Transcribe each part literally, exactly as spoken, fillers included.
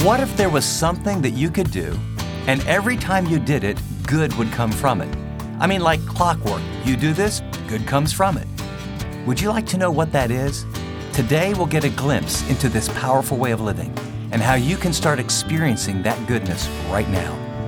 What if there was something that you could do, and every time you did it, good would come from it? I mean, like clockwork. You do this, good comes from it. Would you like to know what that is? Today, we'll get a glimpse into this powerful way of living and how you can start experiencing that goodness right now.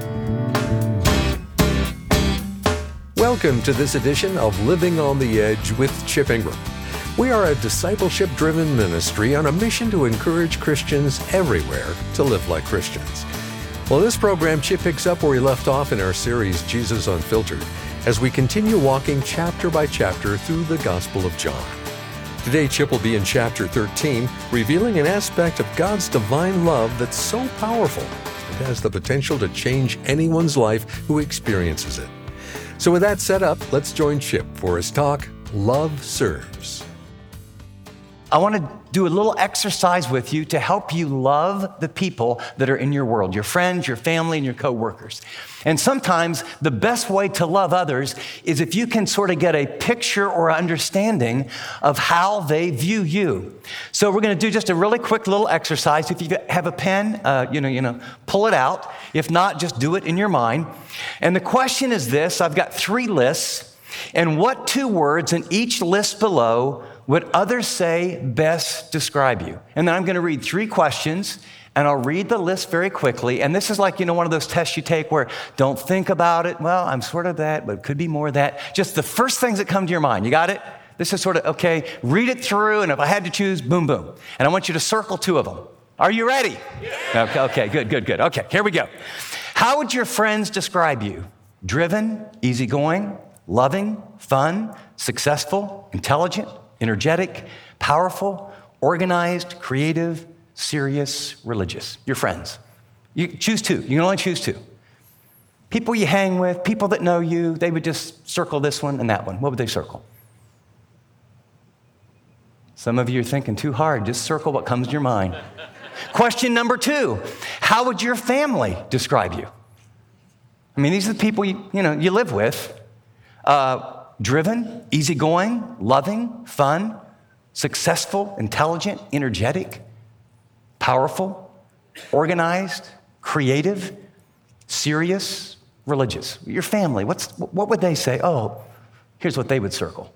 Welcome to this edition of Living on the Edge with Chip Ingram. We are a discipleship-driven ministry on a mission to encourage Christians everywhere to live like Christians. Well, this program, Chip picks up where we left off in our series, Jesus Unfiltered, as we continue walking chapter by chapter through the Gospel of John. Today, Chip will be in chapter thirteen, revealing an aspect of God's divine love that's so powerful, it has the potential to change anyone's life who experiences it. So with that set up, let's join Chip for his talk, Love Serves. I want to do a little exercise with you to help you love the people that are in your world, your friends, your family, and your coworkers. And sometimes the best way to love others is if you can sort of get a picture or understanding of how they view you. So we're going to do just a really quick little exercise. If you have a pen, uh, you know, you know, pull it out. If not, just do it in your mind. And the question is this: I've got three lists, and what two words in each list below would others say best describe you? And then I'm going to read three questions, and I'll read the list very quickly. And this is like, you know, one of those tests you take where don't think about it. Well, I'm sort of that, but it could be more of that. Just the first things that come to your mind. You got it? This is sort of, okay, read it through, and if I had to choose, boom, boom. And I want you to circle two of them. Are you ready? Yeah. Okay, okay, good, good, good. Okay, here we go. How would your friends describe you? Driven, easygoing, loving, fun, successful, intelligent, energetic, powerful, organized, creative, serious, religious. Your friends. You choose two. You can only choose two. People you hang with, people that know you, they would just circle this one and that one. What would they circle? Some of you are thinking too hard. Just circle what comes to your mind. Question number two. How would your family describe you? I mean, these are the people you, you know, you live with. Uh, Driven, easygoing, loving, fun, successful, intelligent, energetic, powerful, organized, creative, serious, religious. Your family, what's, what would they say? Oh, here's what they would circle.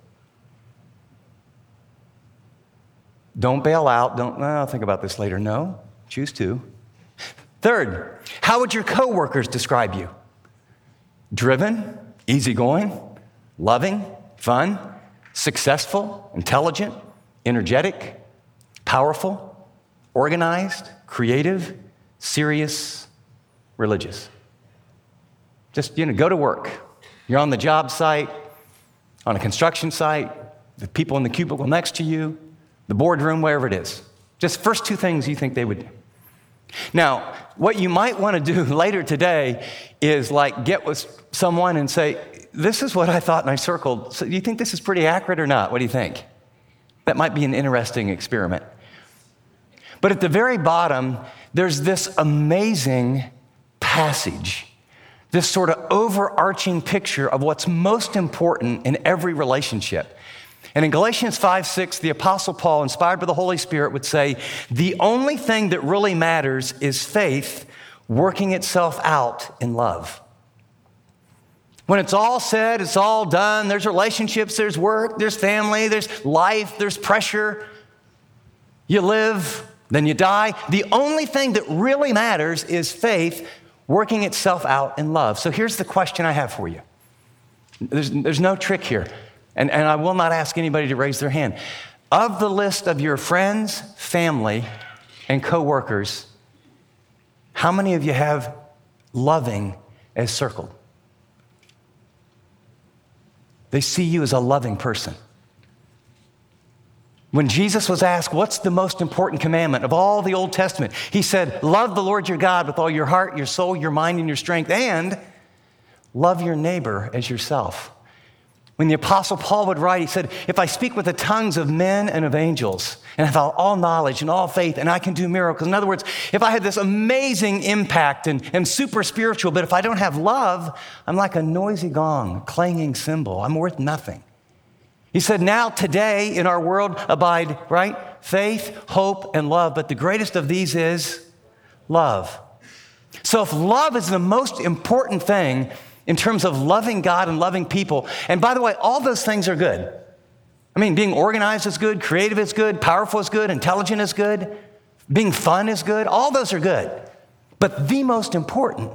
Don't bail out. Don't, well, I'll think about this later. No, choose two. Third, how would your coworkers describe you? Driven, easygoing, loving, fun, successful, intelligent, energetic, powerful, organized, creative, serious, religious. Just, you know, go to work. You're on the job site, on a construction site, the people in the cubicle next to you, the boardroom, wherever it is. Just first two things you think they would do. Now, what you might want to do later today is like get with someone and say, this is what I thought and I circled. So do you think this is pretty accurate or not? What do you think? That might be an interesting experiment. But at the very bottom, there's this amazing passage, this sort of overarching picture of what's most important in every relationship. And in Galatians five six, the Apostle Paul, inspired by the Holy Spirit, would say, the only thing that really matters is faith working itself out in love. When it's all said, it's all done, there's relationships, there's work, there's family, there's life, there's pressure. You live, then you die. The only thing that really matters is faith working itself out in love. So here's the question I have for you. There's, there's no trick here. And, and I will not ask anybody to raise their hand. Of the list of your friends, family, and coworkers, how many of you have loving as circled? They see you as a loving person. When Jesus was asked, what's the most important commandment of all the Old Testament? He said, love the Lord your God with all your heart, your soul, your mind, and your strength, and love your neighbor as yourself. When the Apostle Paul would write, he said, if I speak with the tongues of men and of angels, and have all knowledge and all faith, and I can do miracles. In other words, if I had this amazing impact and, and super spiritual, but if I don't have love, I'm like a noisy gong, a clanging cymbal. I'm worth nothing. He said, now today in our world abide, right? Faith, hope, and love. But the greatest of these is love. So if love is the most important thing in terms of loving God and loving people, and by the way, all those things are good. I mean, being organized is good, creative is good, powerful is good, intelligent is good, being fun is good, all those are good. But the most important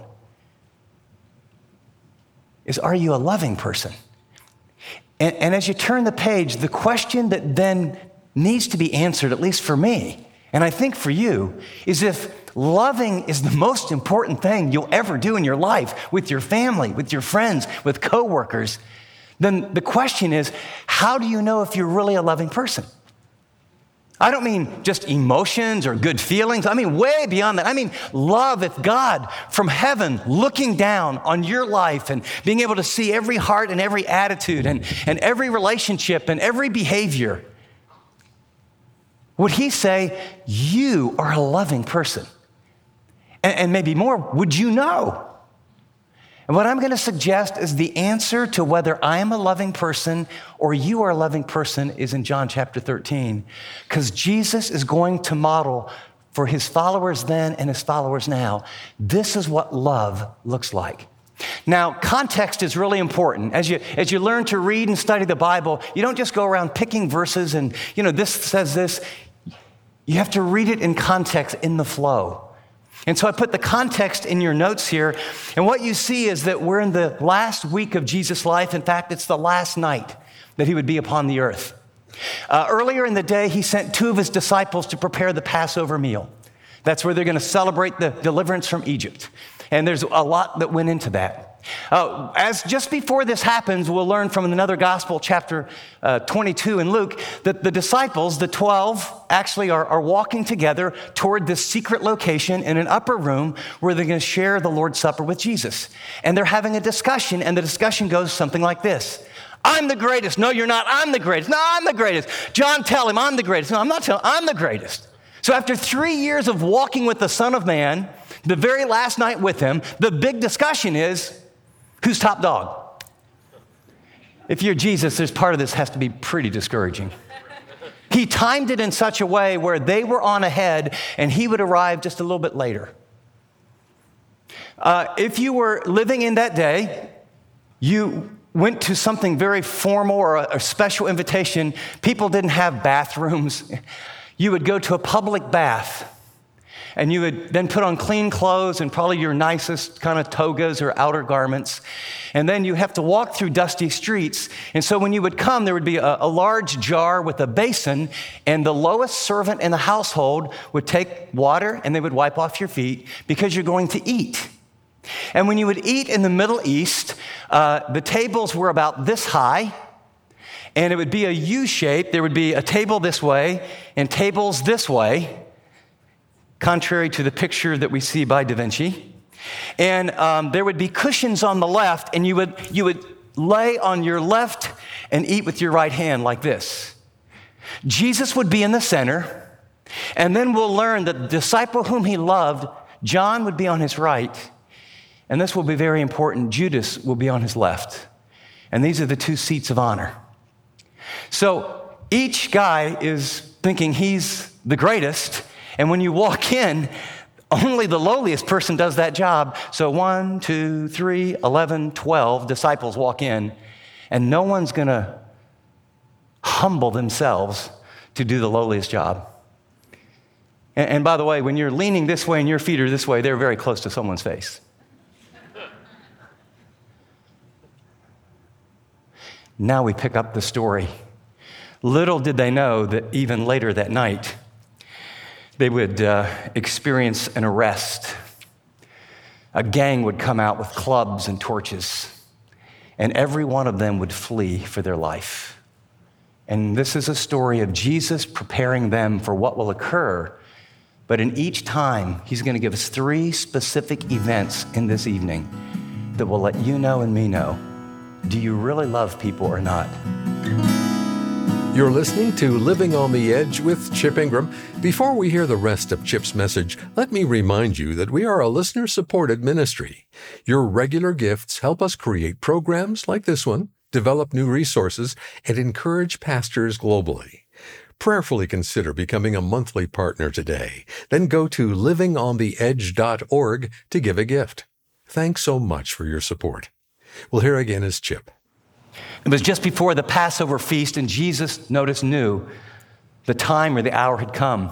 is, are you a loving person? And, and as you turn the page, the question that then needs to be answered, at least for me, and I think for you, is if loving is the most important thing you'll ever do in your life with your family, with your friends, with coworkers, then the question is, how do you know if you're really a loving person? I don't mean just emotions or good feelings. I mean way beyond that. I mean love if God from heaven looking down on your life and being able to see every heart and every attitude and, and every relationship and every behavior. Would he say, you are a loving person? And, and maybe more, would you know? And what I'm going to suggest is the answer to whether I am a loving person or you are a loving person is in John chapter thirteen, because Jesus is going to model for his followers then and his followers now. This is what love looks like. Now, context is really important. As you, as you learn to read and study the Bible, you don't just go around picking verses and, you know, this says this. You have to read it in context, in the flow. And so I put the context in your notes here. And what you see is that we're in the last week of Jesus' life. In fact, it's the last night that he would be upon the earth. Uh, earlier in the day, he sent two of his disciples to prepare the Passover meal. That's where they're going to celebrate the deliverance from Egypt. And there's a lot that went into that. Uh, as just before this happens, we'll learn from another gospel, chapter uh, twenty-two in Luke, that the disciples, the twelve, actually are, are walking together toward this secret location in an upper room where they're going to share the Lord's Supper with Jesus. And they're having a discussion, and the discussion goes something like this. I'm the greatest. No, you're not. I'm the greatest. No, I'm the greatest. John, tell him I'm the greatest. No, I'm not telling him. I'm the greatest. So after three years of walking with the Son of Man, the very last night with him, the big discussion is, who's top dog? If you're Jesus, there's part of this has to be pretty discouraging. He timed it in such a way where they were on ahead and he would arrive just a little bit later. Uh, if you were living in that day, you went to something very formal or a, a special invitation. People didn't have bathrooms. You would go to a public bath. And you would then put on clean clothes and probably your nicest kind of togas or outer garments. And then you have to walk through dusty streets. And so when you would come, there would be a, a large jar with a basin, and the lowest servant in the household would take water and they would wipe off your feet because you're going to eat. And when you would eat in the Middle East, uh, the tables were about this high, and it would be a U shape. There would be a table this way and tables this way, contrary to the picture that we see by Da Vinci. And um, there would be cushions on the left, and you would, you would lay on your left and eat with your right hand like this. Jesus would be in the center, and then we'll learn that the disciple whom he loved, John, would be on his right, and this will be very important, Judas will be on his left. And these are the two seats of honor. So each guy is thinking he's the greatest, and when you walk in, only the lowliest person does that job. So one, two, three, eleven, twelve disciples walk in, and no one's going to humble themselves to do the lowliest job. And, and by the way, when you're leaning this way and your feet are this way, they're very close to someone's face. Now we pick up the story. Little did they know that even later that night, they would uh, experience an arrest. A gang would come out with clubs and torches, and every one of them would flee for their life. And this is a story of Jesus preparing them for what will occur. But in each time, he's going to give us three specific events in this evening that will let you know and me know, do you really love people or not? You're listening to Living on the Edge with Chip Ingram. Before we hear the rest of Chip's message, let me remind you that we are a listener-supported ministry. Your regular gifts help us create programs like this one, develop new resources, and encourage pastors globally. Prayerfully consider becoming a monthly partner today. Then go to living on the edge dot org to give a gift. Thanks so much for your support. Well, here again is Chip. It was just before the Passover feast, and Jesus, notice, knew the time or the hour had come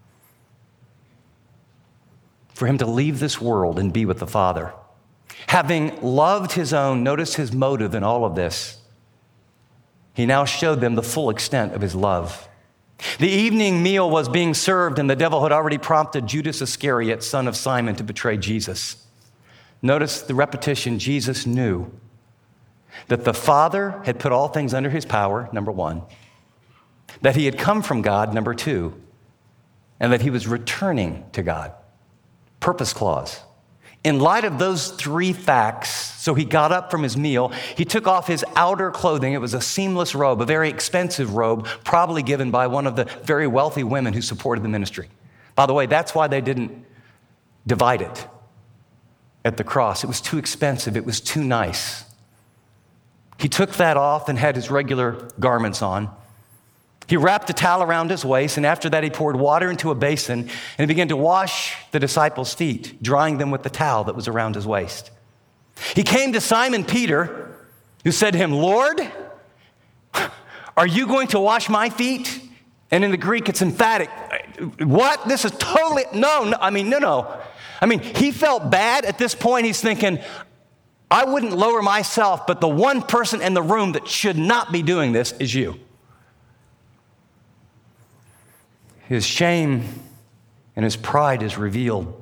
for him to leave this world and be with the Father. Having loved his own, notice his motive in all of this. He now showed them the full extent of his love. The evening meal was being served, and the devil had already prompted Judas Iscariot, son of Simon, to betray Jesus. Notice the repetition. Jesus knew that the Father had put all things under his power, number one, that he had come from God, number two, and that he was returning to God. Purpose clause. In light of those three facts, so he got up from his meal, he took off his outer clothing. It was a seamless robe, a very expensive robe, probably given by one of the very wealthy women who supported the ministry. By the way, that's why they didn't divide it at the cross. It was too expensive. It was too nice. He took that off and had his regular garments on. He wrapped a towel around his waist, and after that he poured water into a basin, and he began to wash the disciples' feet, drying them with the towel that was around his waist. He came to Simon Peter, who said to him, "Lord, are you going to wash my feet?" And in the Greek, it's emphatic. What? This is totally, no, no, I mean, no, no. I mean, he felt bad at this point. He's thinking, I wouldn't lower myself, but the one person in the room that should not be doing this is you. His shame and his pride is revealed.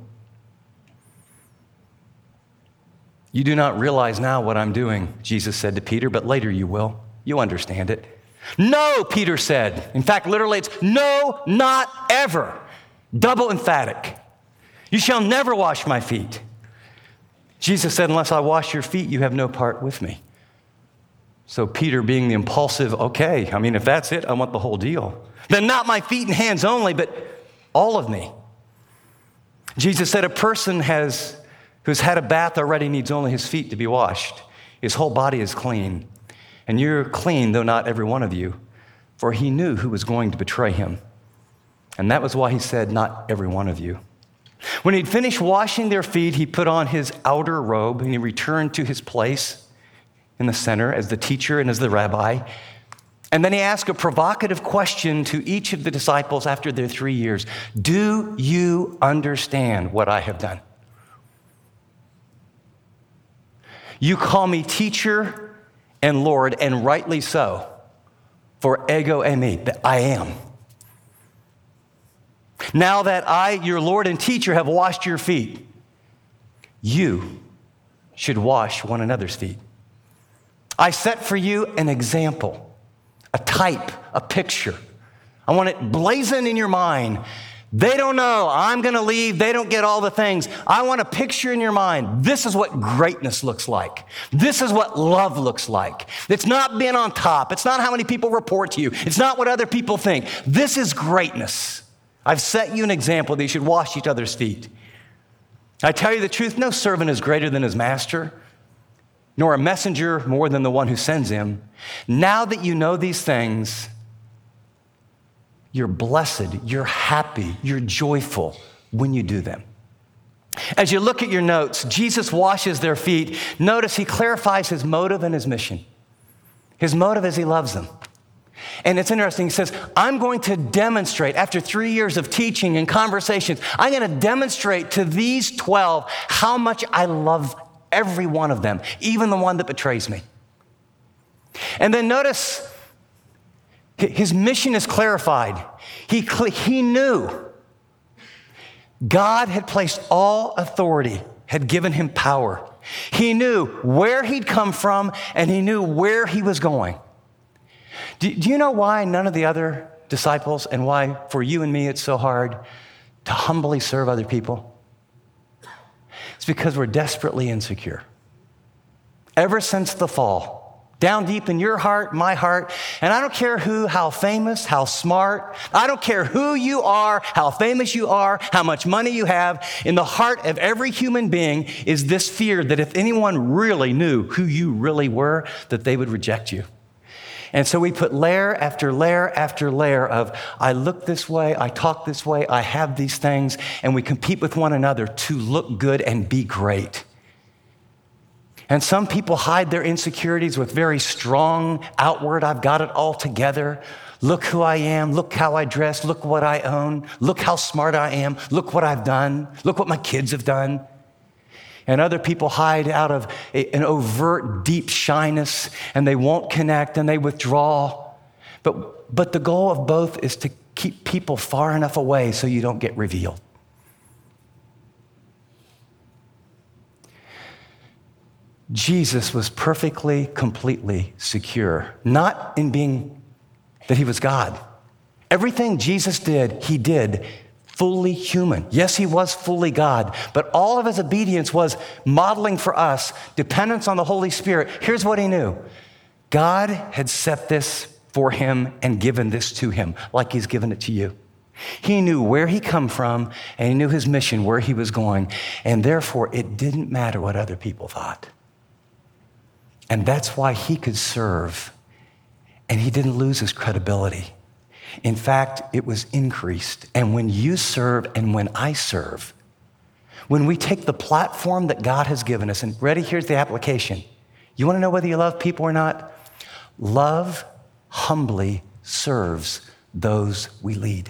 You do not realize now what I'm doing, Jesus said to Peter, but later you will. You understand it. No, Peter said. In fact, literally it's no, not ever. Double emphatic. You shall never wash my feet. Jesus said, unless I wash your feet, you have no part with me. So Peter, being the impulsive, okay, I mean, if that's it, I want the whole deal. Then not my feet and hands only, but all of me. Jesus said a person has, who's had a bath already needs only his feet to be washed. His whole body is clean. And you're clean, though not every one of you, for he knew who was going to betray him. And that was why he said, not every one of you. When he'd finished washing their feet, he put on his outer robe and he returned to his place in the center as the teacher and as the rabbi. And then he asked a provocative question to each of the disciples after their three years. Do you understand what I have done? You call me teacher and Lord, and rightly so, for ego eimi, that I am. Now that I, your Lord and teacher, have washed your feet, you should wash one another's feet. I set for you an example, a type, a picture. I want it blazoned in your mind. They don't know. I'm going to leave. They don't get all the things. I want a picture in your mind. This is what greatness looks like. This is what love looks like. It's not being on top. It's not how many people report to you. It's not what other people think. This is greatness. I've set you an example that you should wash each other's feet. I tell you the truth, no servant is greater than his master, nor a messenger more than the one who sends him. Now that you know these things, you're blessed, you're happy, you're joyful when you do them. As you look at your notes, Jesus washes their feet. Notice he clarifies his motive and his mission. His motive is he loves them. And it's interesting, he says, I'm going to demonstrate, after three years of teaching and conversations, I'm going to demonstrate to these twelve how much I love every one of them, even the one that betrays me. And then notice, his mission is clarified. He, he knew God had placed all authority, had given him power. He knew where he'd come from, and he knew where he was going. Do, do you know why none of the other disciples, and why for you and me it's so hard to humbly serve other people? It's because we're desperately insecure. Ever since the fall, down deep in your heart, my heart, and I don't care who, how famous, how smart, I don't care who you are, how famous you are, how much money you have, in the heart of every human being is this fear that if anyone really knew who you really were, that they would reject you. And so we put layer after layer after layer of, I look this way, I talk this way, I have these things, and we compete with one another to look good and be great. And some people hide their insecurities with very strong outward, I've got it all together. Look who I am, look how I dress, look what I own, look how smart I am, look what I've done, look what my kids have done. And other people hide out of a, an overt, deep shyness, and they won't connect and they withdraw. But, but the goal of both is to keep people far enough away so you don't get revealed. Jesus was perfectly, completely secure, not in being that he was God. Everything Jesus did, he did fully human. Yes, he was fully God, but all of his obedience was modeling for us dependence on the Holy Spirit. Here's what he knew. God had set this for him and given this to him like he's given it to you. He knew where he come from and he knew his mission, where he was going, and therefore it didn't matter what other people thought. And that's why he could serve, and he didn't lose his credibility. In fact, it was increased. And when you serve and when I serve, when we take the platform that God has given us, and ready, here's the application. You want to know whether you love people or not? Love humbly serves those we lead,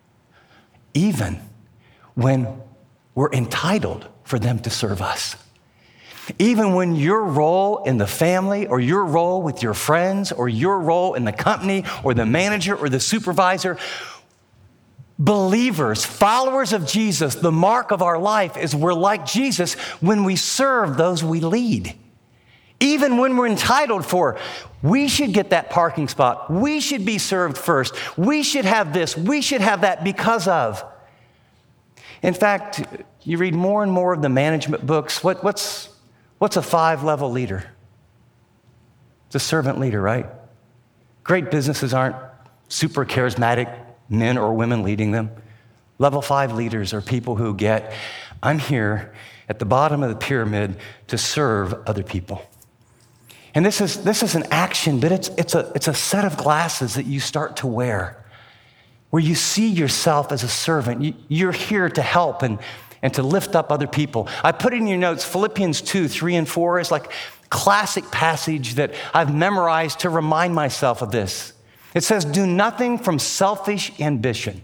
even when we're entitled for them to serve us. Even when your role in the family or your role with your friends or your role in the company or the manager or the supervisor, believers, followers of Jesus, the mark of our life is we're like Jesus when we serve those we lead. Even when we're entitled for, we should get that parking spot. We should be served first. We should have this. We should have that because of. In fact, you read more and more of the management books. What, what's What's a five-level leader? It's a servant leader, right? Great businesses aren't super charismatic men or women leading them. Level five leaders are people who get, I'm here at the bottom of the pyramid to serve other people. And this is this is an action, but it's it's a it's a set of glasses that you start to wear, where you see yourself as a servant. You, you're here to help and and to lift up other people. I put in your notes, Philippians two, three, and four is like classic passage that I've memorized to remind myself of this. It says, do nothing from selfish ambition.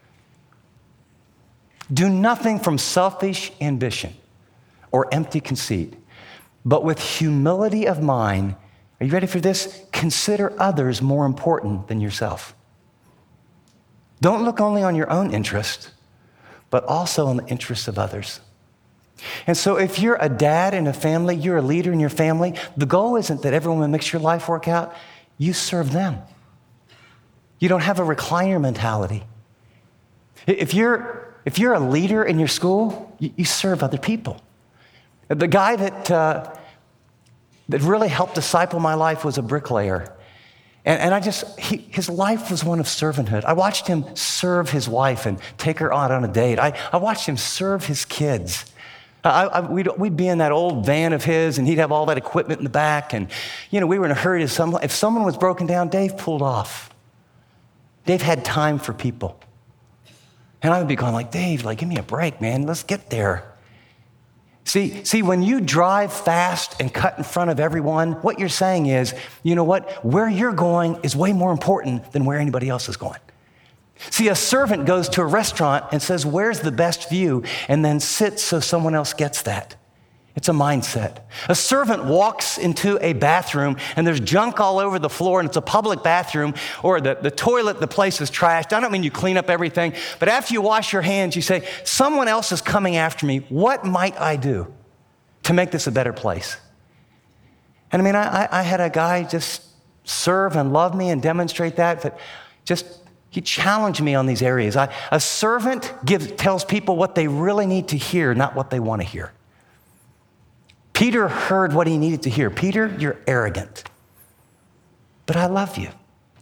Do nothing from selfish ambition or empty conceit, but with humility of mind, are you ready for this? Consider others more important than yourself. Don't look only on your own interest, but also in the interests of others. And so if you're a dad in a family, you're a leader in your family, the goal isn't that everyone makes your life work out. You serve them. You don't have a recliner mentality. If you're, if you're a leader in your school, you, you serve other people. The guy that, uh, that really helped disciple my life was a bricklayer. And, and I just, he, his life was one of servanthood. I watched him serve his wife and take her out on a date. I, I watched him serve his kids. I, I, we'd, we'd be in that old van of his, and he'd have all that equipment in the back. And, you know, we were in a hurry. To some, if someone was broken down, Dave pulled off. Dave had time for people. And I would be going like, Dave, like, give me a break, man. Let's get there. See, see, when you drive fast and cut in front of everyone, what you're saying is, you know what? Where you're going is way more important than where anybody else is going. See, a servant goes to a restaurant and says, where's the best view? And then sits so someone else gets that. It's a mindset. A servant walks into a bathroom and there's junk all over the floor and it's a public bathroom, or the, the toilet, the place is trashed. I don't mean you clean up everything, but after you wash your hands, you say, someone else is coming after me. What might I do to make this a better place? And I mean, I, I had a guy just serve and love me and demonstrate that, but just, he challenged me on these areas. I, a servant gives, tells people what they really need to hear, not what they want to hear. Peter heard what he needed to hear. Peter, you're arrogant, but I love you.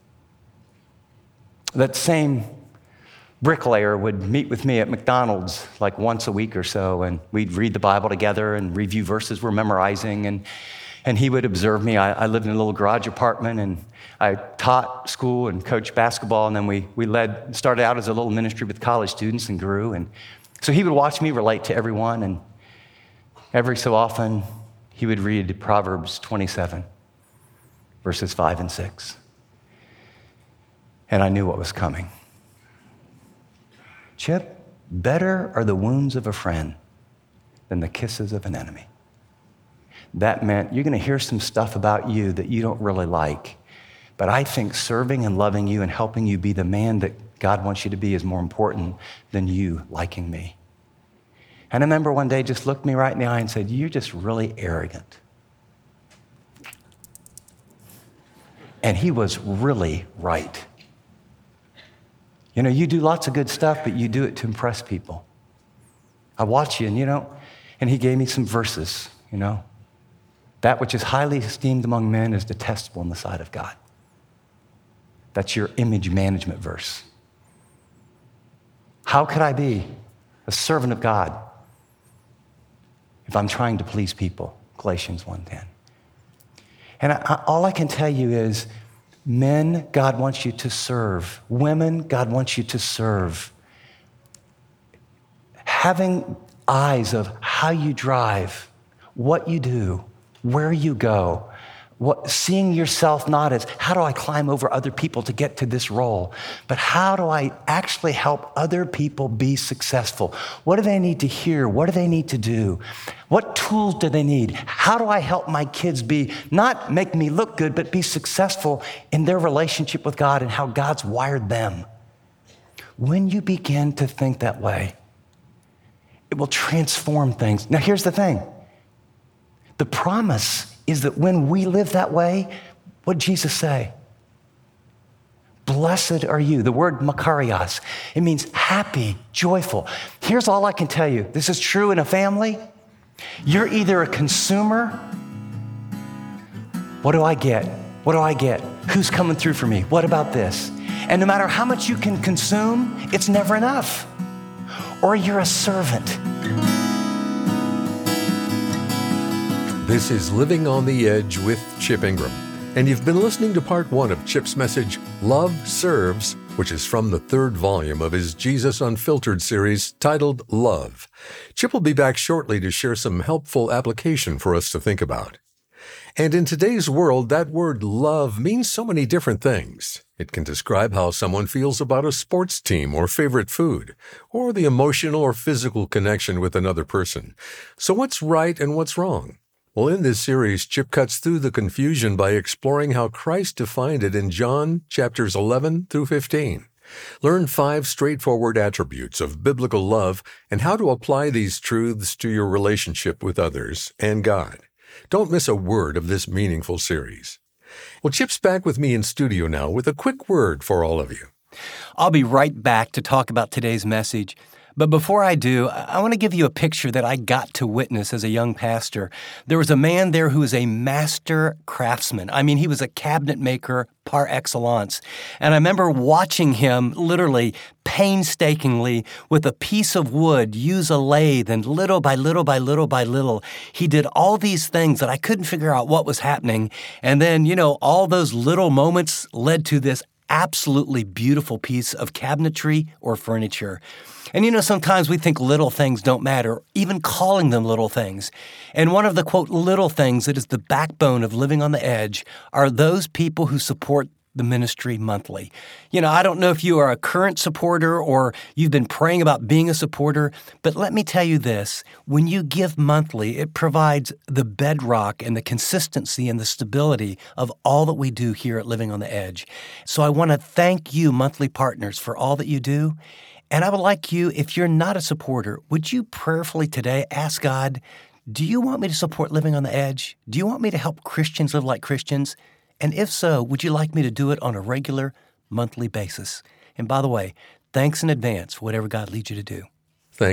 That same bricklayer would meet with me at McDonald's like once a week or so, and we'd read the Bible together and review verses we're memorizing. And, And he would observe me. I, I lived in a little garage apartment, and I taught school and coached basketball, and then we, we led, started out as a little ministry with college students and grew. And so he would watch me relate to everyone, and every so often he would read Proverbs twenty-seven, verses five and six. And I knew what was coming. Chip, better are the wounds of a friend than the kisses of an enemy. That meant you're going to hear some stuff about you that you don't really like. But I think serving and loving you and helping you be the man that God wants you to be is more important than you liking me. And I remember one day just looked me right in the eye and said, you're just really arrogant. And he was really right. You know, you do lots of good stuff, but you do it to impress people. I watch you, and you know, and he gave me some verses, you know. That which is highly esteemed among men is detestable in the sight of God. That's your image management verse. How could I be a servant of God if I'm trying to please people? Galatians one ten. And I, I, all I can tell you is, men, God wants you to serve. Women, God wants you to serve. Having eyes of how you drive, what you do, where you go, what, seeing yourself not as, how do I climb over other people to get to this role, but how do I actually help other people be successful? What do they need to hear? What do they need to do? What tools do they need? How do I help my kids be, not make me look good, but be successful in their relationship with God and how God's wired them? When you begin to think that way, it will transform things. Now, here's the thing. The promise is that when we live that way, what did Jesus say? Blessed are you. The word makarios, it means happy, joyful. Here's all I can tell you. This is true in a family. You're either a consumer. What do I get? What do I get? Who's coming through for me? What about this? And no matter how much you can consume, it's never enough. Or you're a servant. This is Living on the Edge with Chip Ingram, and you've been listening to part one of Chip's message, Love Serves, which is from the third volume of his Jesus Unfiltered series titled Love. Chip will be back shortly to share some helpful application for us to think about. And in today's world, that word love means so many different things. It can describe how someone feels about a sports team or favorite food, or the emotional or physical connection with another person. So what's right and what's wrong? Well, in this series, Chip cuts through the confusion by exploring how Christ defined it in John chapters eleven through fifteen. Learn five straightforward attributes of biblical love and how to apply these truths to your relationship with others and God. Don't miss a word of this meaningful series. Well, Chip's back with me in studio now with a quick word for all of you. I'll be right back to talk about today's message. But before I do, I want to give you a picture that I got to witness as a young pastor. There was a man there who was a master craftsman. I mean, he was a cabinet maker par excellence. And I remember watching him literally painstakingly with a piece of wood use a lathe, and little by little by little by little, he did all these things that I couldn't figure out what was happening. And then, you know, all those little moments led to this absolutely beautiful piece of cabinetry or furniture. And you know, sometimes we think little things don't matter, even calling them little things. And one of the, quote, little things that is the backbone of living on the edge are those people who support the ministry monthly. You know, I don't know if you are a current supporter or you've been praying about being a supporter, but let me tell you this. When you give monthly, it provides the bedrock and the consistency and the stability of all that we do here at Living on the Edge. So I want to thank you, monthly partners, for all that you do. And I would like you, if you're not a supporter, would you prayerfully today ask God, do you want me to support Living on the Edge? Do you want me to help Christians live like Christians? And if so, would you like me to do it on a regular, monthly basis? And by the way, thanks in advance for whatever God leads you to do. Thanks, Chip.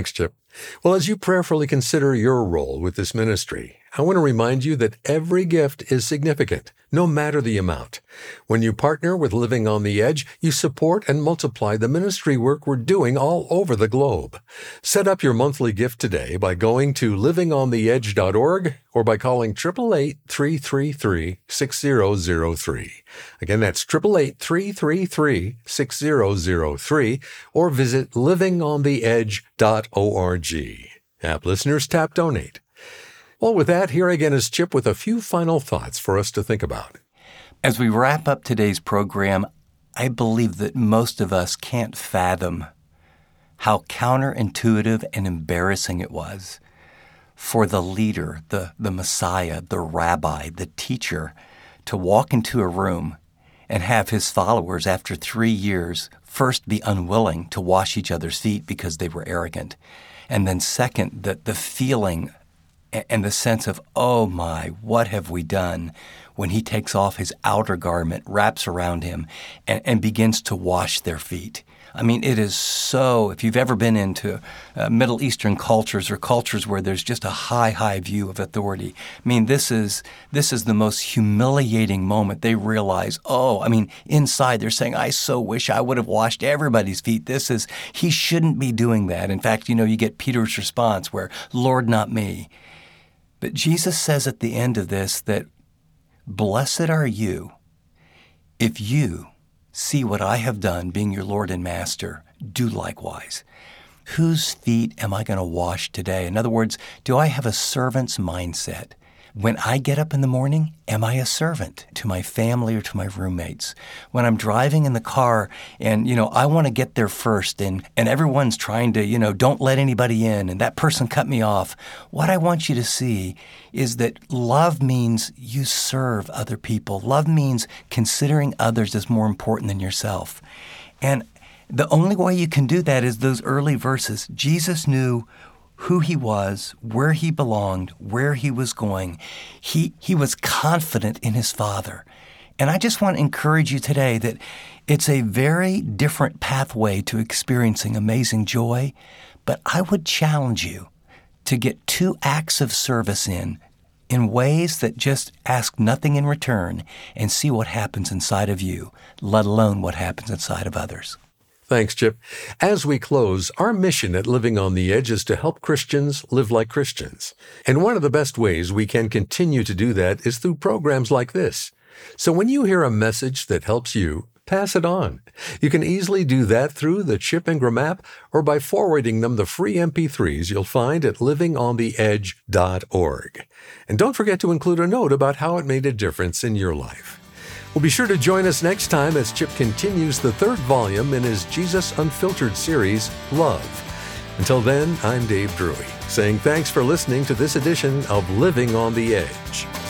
Well, as you prayerfully consider your role with this ministry, I want to remind you that every gift is significant, no matter the amount. When you partner with Living on the Edge, you support and multiply the ministry work we're doing all over the globe. Set up your monthly gift today by going to living on the edge dot org or by calling eight eight eight, three three three, six zero zero three. Again, that's eight eight eight, three three three, six zero zero three, or visit living on the edge dot org. App listeners, tap Donate. Well, with that, here again is Chip with a few final thoughts for us to think about. As we wrap up today's program, I believe that most of us can't fathom how counterintuitive and embarrassing it was for the leader, the, the Messiah, the rabbi, the teacher, to walk into a room and have his followers, after three years, first be unwilling to wash each other's feet because they were arrogant. And then second, that the feeling and the sense of, oh my, what have we done, when he takes off his outer garment, wraps around him, and, and begins to wash their feet. I mean, it is so, if you've ever been into uh, Middle Eastern cultures or cultures where there's just a high, high view of authority, I mean, this is this is the most humiliating moment. They realize, oh, I mean, inside they're saying, I so wish I would have washed everybody's feet. This is, he shouldn't be doing that. In fact, you know, you get Peter's response where, Lord, not me. But Jesus says at the end of this that, blessed are you if you see what I have done, being your Lord and Master, do likewise. Whose feet am I going to wash today? In other words, do I have a servant's mindset? When I get up in the morning, am I a servant to my family or to my roommates? When I'm driving in the car and, you know, I want to get there first and, and everyone's trying to, you know, don't let anybody in and that person cut me off, what I want you to see is that love means you serve other people. Love means considering others as more important than yourself. And the only way you can do that is those early verses. Jesus knew who he was, where he belonged, where he was going. He he was confident in his Father. And I just want to encourage you today that it's a very different pathway to experiencing amazing joy, but I would challenge you to get two acts of service in, in ways that just ask nothing in return and see what happens inside of you, let alone what happens inside of others. Thanks, Chip. As we close, our mission at Living on the Edge is to help Christians live like Christians. And one of the best ways we can continue to do that is through programs like this. So when you hear a message that helps you, pass it on. You can easily do that through the Chip Ingram app or by forwarding them the free M P threes you'll find at living on the edge dot org. And don't forget to include a note about how it made a difference in your life. Well, be sure to join us next time as Chip continues the third volume in his Jesus Unfiltered series, Love. Until then, I'm Dave Drury, saying thanks for listening to this edition of Living on the Edge.